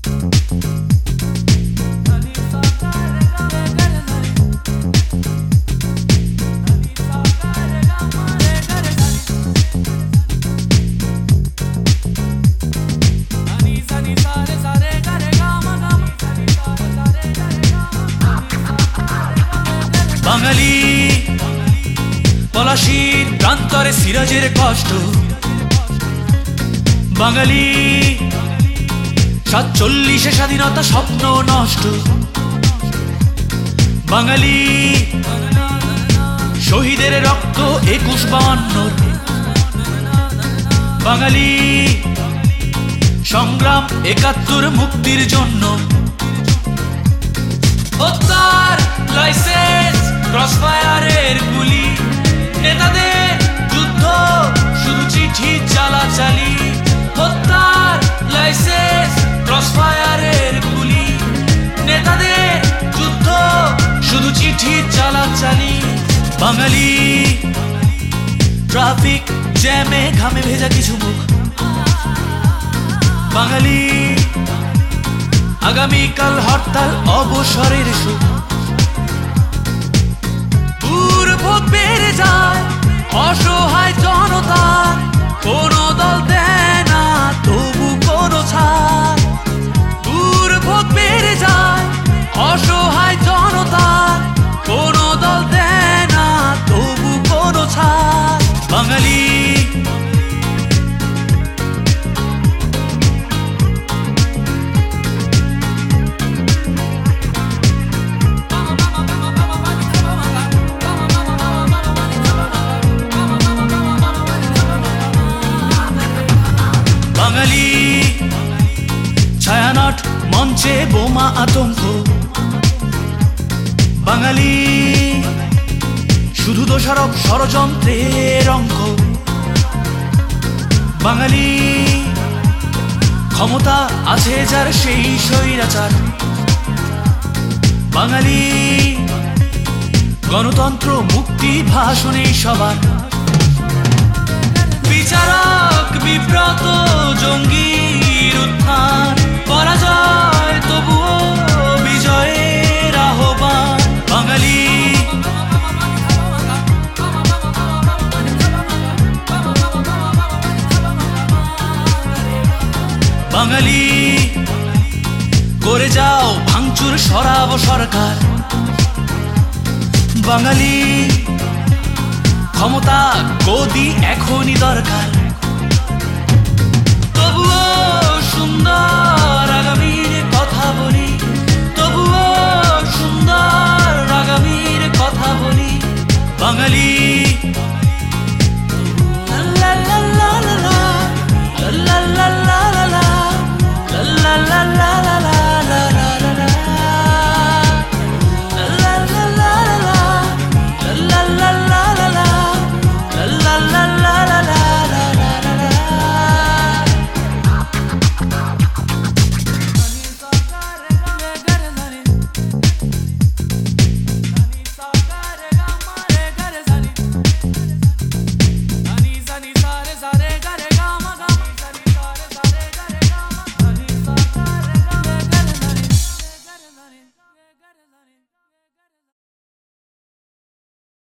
বাঙালি পলাশীর প্রান্তরে সিরাজের কষ্ট, বাঙালি 47 স্বাধীনতা স্বপ্ন নষ্ট, বাঙালি শহীদের রক্ত 21-52, বাঙালি সংগ্রাম 71 মুক্তির জন্য। হত্যার লাইসেন্স, ক্রসফায়ারের গুলি, নেতাদের যুদ্ধ শুধু চিঠি চালাচালি। হত্যার লাইসেন্স, ক্রসফায়ারের গুলি, নেতাদের যুদ্ধ শুধু চিঠি চালাচালি। বাঙালি ট্রাফিক জ্যামে ঘামে ভেজা কিছু মুখ, বাঙালি আগামীকাল হরতাল অবসরের সুখ। দুর্ভোগ বেড়ে যায় অসহায় জনতার, কোনো দল দেয় না তবু কোনো ছাড়। দুর্ভোগ বেড়ে যায় অসহায় জনতার, কোনো দল দেয় না তবু কোনো ছাড়। বাঙালি বাঙালি ছায়ানট মঞ্চে বোমা আতঙ্ক, বাঙালি শুধু দোষারোপ ষড়যন্ত্রের অঙ্ক। বাঙালি ক্ষমতা আছে যার সেই স্বৈরাচার, বাঙালি গণতন্ত্র মুক্তি ভাষণে সবার। বিচারক বিব্রত, জঙ্গির উত্থান, পরাজয় তবুও বিজয়ের আহ্বান। বাঙালি বাঙালি করে যাও ভাঙচুর সরাব সরকার, বাঙালি ক্ষমতা গদি এখনই দরকার। তবুও সুন্দর